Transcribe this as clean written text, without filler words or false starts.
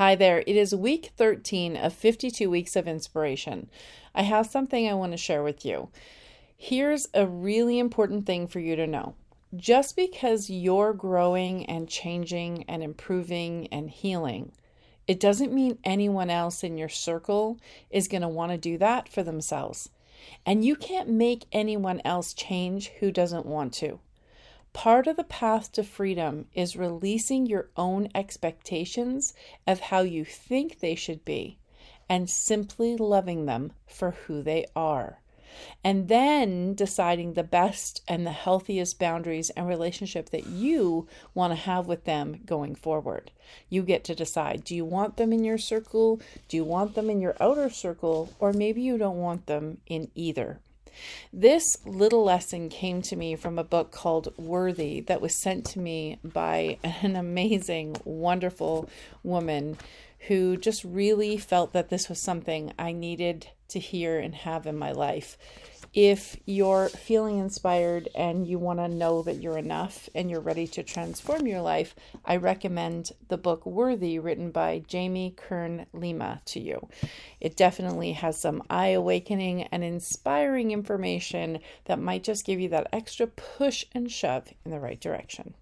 Hi there. It is week 13 of 52 weeks of inspiration. I have something I want to share with you. Here's a really important thing for you to know. Just because you're growing and changing and improving and healing, it doesn't mean anyone else in your circle is going to want to do that for themselves. And you can't make anyone else change who doesn't want to. Part of the path to freedom is releasing your own expectations of how you think they should be and simply loving them for who they are. And then deciding the best and the healthiest boundaries and relationship that you want to have with them going forward. You get to decide, do you want them in your circle? Do you want them in your outer circle? Or maybe you don't want them in either. This little lesson came to me from a book called Worthy that was sent to me by an amazing, wonderful woman who just really felt that this was something I needed to hear and have in my life. If you're feeling inspired and you want to know that you're enough and you're ready to transform your life, I recommend the book Worthy, written by Jamie Kern Lima, to you. It definitely has some eye-awakening and inspiring information that might just give you that extra push and shove in the right direction.